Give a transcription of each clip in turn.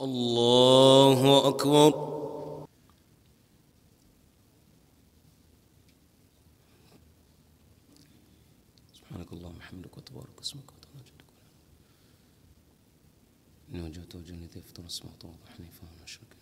الله أكبر. سبحانك اللهم وبحمدك وتبارك اسمك وتعالى جدك. إني وجهت وجهي الذي فطر السماوات والأرض حنيفا وما أشرك.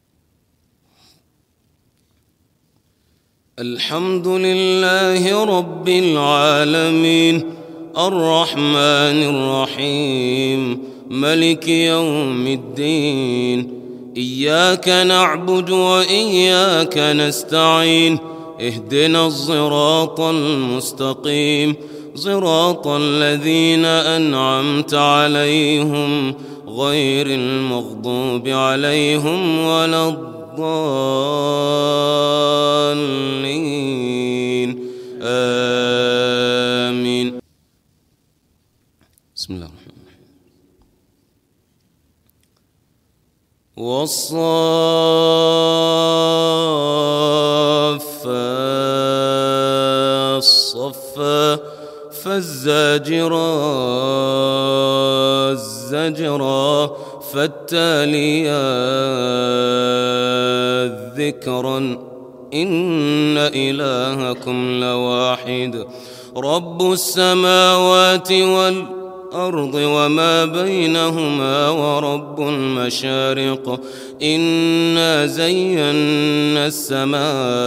الحمد لله رب العالمين الرحمن الرحيم ملك يوم الدين. إياك نعبد وإياك نستعين. اهدنا الصراط المستقيم صراط الذين أنعمت عليهم غير المغضوب عليهم ولا الضالين. آمين. بسم الله الرحمن الرحيم. والصافات صفا فالزاجرات زجرا فالتاليات ذكرا إن إلهكم لواحد رب السماوات والأرض وما بينهما ورب المشارق. إنا زينا السماء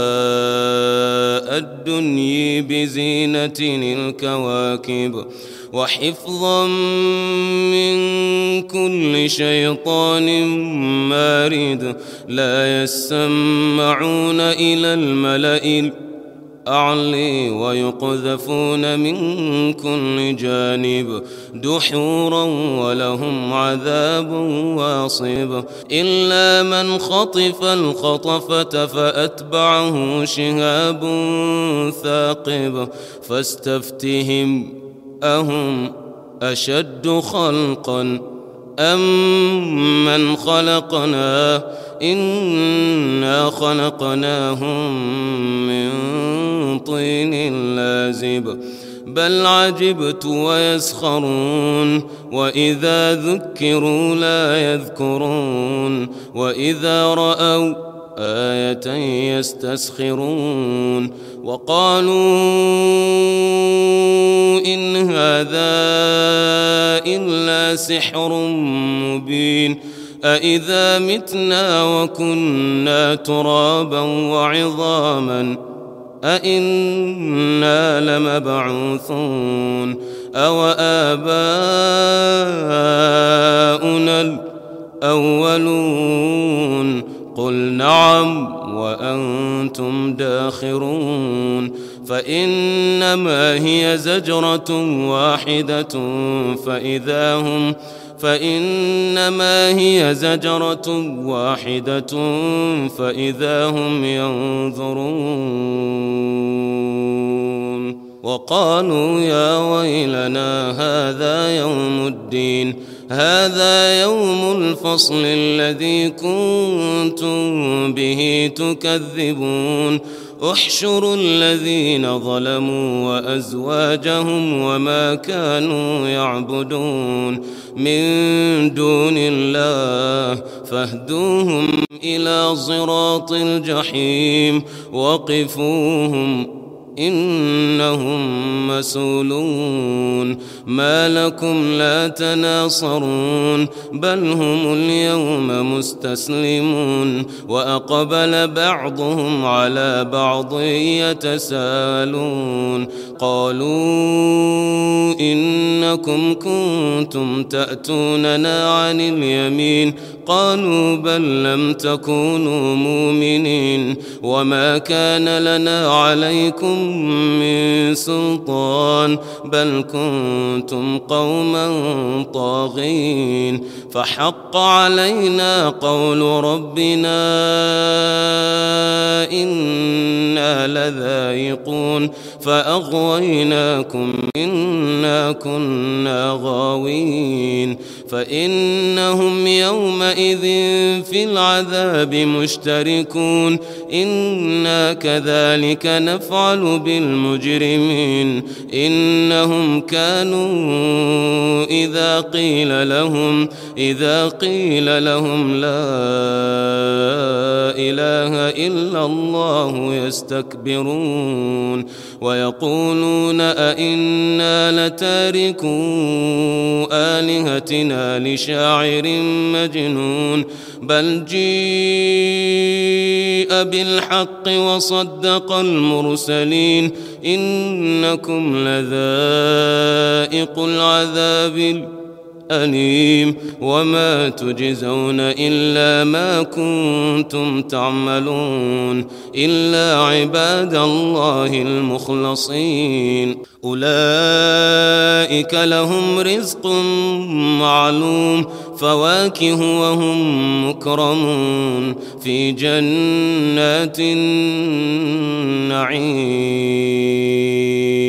الدنيا بزينة الكواكب وحفظا من كل شيطان مارد. لا يسمعون إلى الملأ الأعلى ويقذفون من كل جانب دحورا ولهم عذاب واصب. إلا من خطف الخطفة فأتبعه شهاب ثاقب. فاستفتهم أهم أشد خلقا أم من خلقنا إنا خلقناهم من طين لازب. بل عجبت ويسخرون وإذا ذكروا لا يذكرون وإذا رأوا آية يستسخرون وقالوا إن هذا إلا سحر مبين. أإذا متنا وكنا ترابا وعظاما أإنا لمبعوثون أو آباؤنا الأولون قل نعم وأنتم داخرون. فإنما هي زجرة واحدة فإذا هم ينظرون. وقالوا يا ويلنا هذا يوم الدين هذا يوم الفصل الذي كنتم به تكذبون. احشروا الذين ظلموا وأزواجهم وما كانوا يعبدون من دون الله فاهدوهم إلى صراط الجحيم وقفوهم إنهم مسؤولون. ما لكم لا تناصرون بل هم اليوم مستسلمون. وأقبل بعضهم على بعض يتساءلون قالوا إنكم كنتم تأتوننا عن اليمين قالوا بل لم تكونوا مؤمنين وما كان لنا عليكم من سلطان بل كنتم قوما طاغين. فحق علينا قول ربنا إنا لذائقون فأغويناكم إنا كنا غاوين. فإنهم يومئذ في العذاب مشتركون إنا كذلك نفعل بالمجرمين إنهم كانوا إذا قيل لهم لا إله إلا الله يستكبرون ويقولون أئنا لتاركو آلهتنا لشاعر مجنون بل جيء بالحق وصدق المرسلين إنكم لذائق العذاب الأليم وما تجزون إلا ما كنتم تعملون إلا عباد الله المخلصين أولئك لهم رزق معلوم فواكه وهم مكرمون في جنات النعيم